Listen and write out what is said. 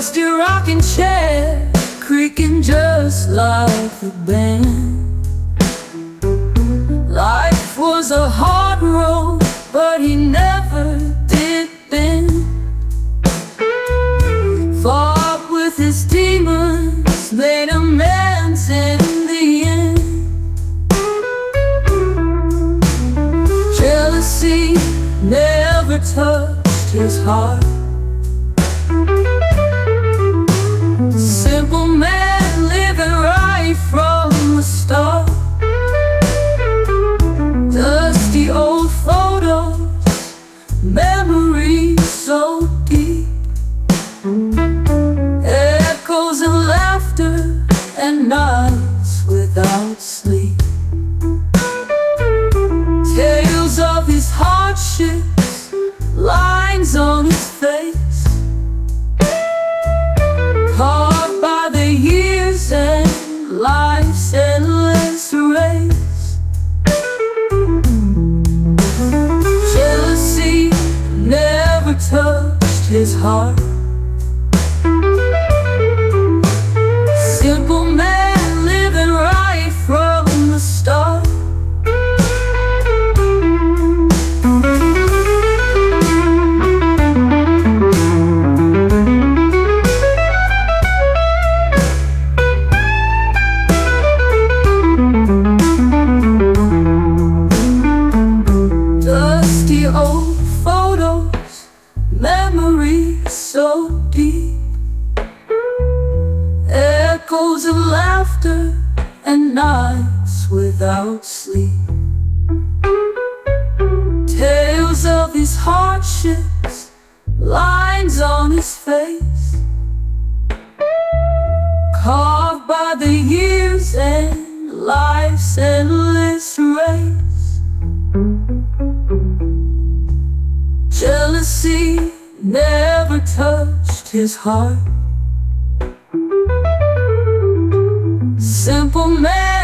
dusty rocking chair, creaking just like the band. Life was a hard road, but he never did bend. Fought with his demons, made amends in the end. Jealousy never touched his heart. Simple man living right from the start. Dusty old photos, memories so deep. Echoes of laughter and nights without sleep. Tales of his hardships, lines on his face, carved by the years and life's endless race. Jealousy never touched his heart. Simple man living right from the start. Dusty old photos, memories so deep. Echoes of laughter and nights without sleep. Tales of his hardships, lines on his face, carved by the years and life's endless race. Jealousy never touched his heart. Simple man